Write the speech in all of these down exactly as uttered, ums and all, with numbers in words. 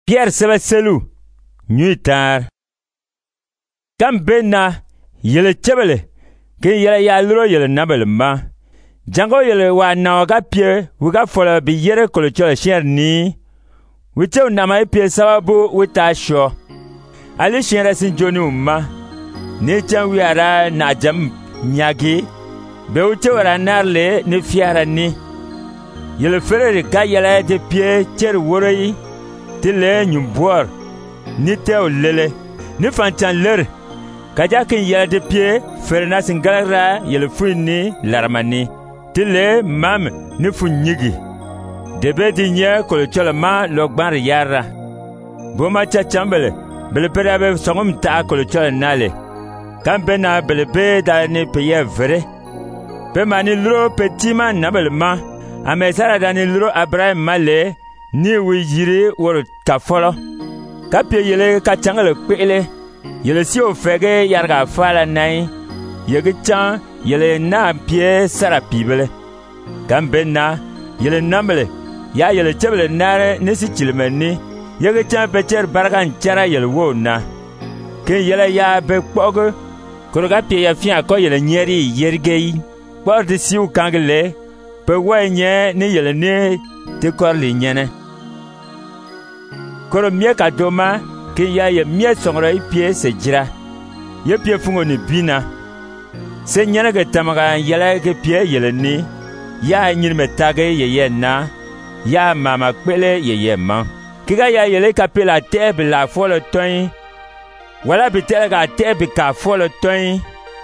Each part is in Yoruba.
Pierre sebe selu nyui tar kam benna yele chebele ke yele ya luro yele nabele ma jango yele wa na ga pie wiga fola bi yere kolo chola sher ni wite unama e pie sababu wita sho ali shere sin joni umma ne chan wi ara na jam nyagi be wite wara narle ne fiara ni yele ferere ga yele de pie cher woroi tile nyumbor ni teo lele ni fanchan ler kaja kin yele de pie ferna singara yele fuini larmani tile mam ni funyigi debe di nye kolo chola ma logbar yara boma cha chambele bele perabe songom ta kolo chola nale kambe na bele be da ni peye vere pe mani luro petima nabele ma amesara da ni luro Abraham male ni wi yiri wor ka folo ka pie yele ka changale kwele yele si o fege yarga fala nai yege chan yele na pie sara pibele kambe na yele namele ya yele chebele nare nisi chilmeni yege chan becher bargan chara yele wo na ke yele ya be kpogo koroga pie ya fia ko yele nyeri yergei por de siu kangle pe wenye ni yele ne te korli nyene koro mie ka doma ke ya ye mie songro pie se jira ye pie fungo ni bina se nyene ke tamaga yele ke pie yele ni ya nyirme tage ye ye na ya mama kwele ye ye man kiga ya yele ka pe la tebe la folo toin wala bitele ga tebe ka folo toin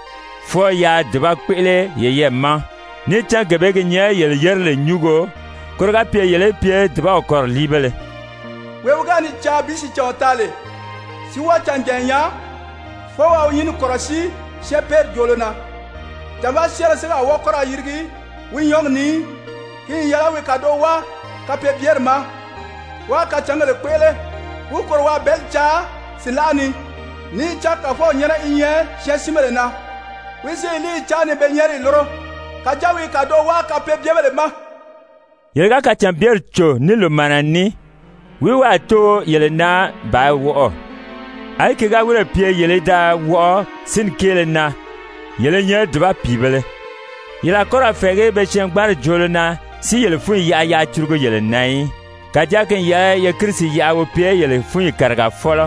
fo ya deba kwele ye ye man ni tan gebe ke nye yele yerle nyugo koroga pie yele pie deba okor libele wewugani cha bisi chotale si wa chanjenya fo wa yin korosi sheper jolona jamba shere se wa kora yirgi wi yong ni ki yala we kado wa ka pe bierma wa ka changale kwele wu kor wa belcha silani ni cha ka fo nyera inye shesimele na wi se li cha ne benyeri loro ka jawi kado wa ka pe biebele ma yelga ka chambier cho ni lo manani wi wa to yele na ba wo ai ke ga wure pie yele da wo sin kele na yele nye dba pibele yela kora fege be chen gbar jolona si yele fun ya ya turgo yele nai ka jaken ya ye krisi ya wo pie yele fun karga folo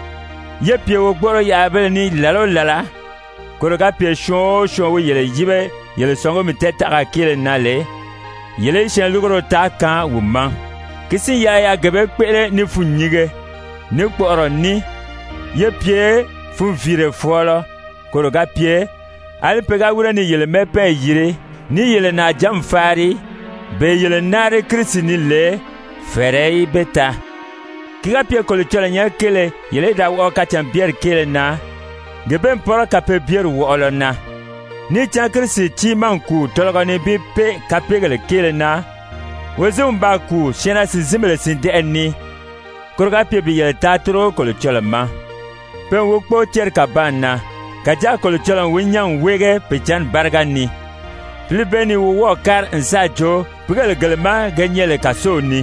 ye pie wo gboro ya be ni lalo lala koroga pie sho sho wo yele yibe yele songo mi teta ka kele nale yele chen lugoro ta kan wo man kisi ya ya gebe kwele ni funyige ni kporo ni ye pie fun vire folo koroga pie ali pega wura ni yele mepe yire ni yele na jam fari be yele nare krisi ni le ferei beta kiga pie kolo chola nya kele yele da wo ka chambier kele na gebe mporo ka pe bier wo na ni chan krisi chi manku tologo ni bi pe ka pegele kele na wezum ba ku shena si zimele sin de enni koroga pie bi yele tatro kolo chola ma pe wo kpo cher ka banna kaja kolo chola winyang wege pechan bargani filibeni wo kar nsajo pigele gelma ganyele kasoni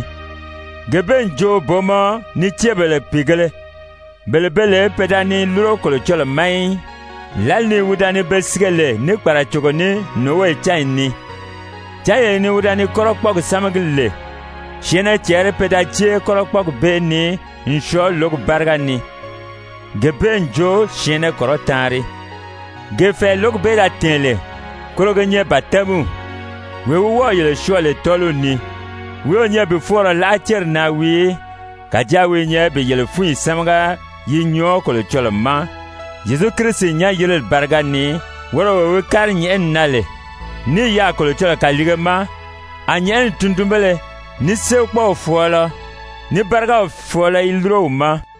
gebenjo bomo ni tiebele pigele belebele pedani luro kolo chola mai lalni wudani besigele ni para chogoni nowe chaini chaye ni wudani korokpog samagile shena chere pedache korokpog beni nsho log bargani gebenjo shene korotari gefe log beda tele korogenye batamu wewu wo yele shole toluni we onye before la cher na wi kaja we nye be yele fun samga yinyo kolo cholma Jesu Christ nya yele bargani woro we kar nye nale ni ya kolo chola kaligema anya tundumbele ni se kpo fola ni barga fola ilro ma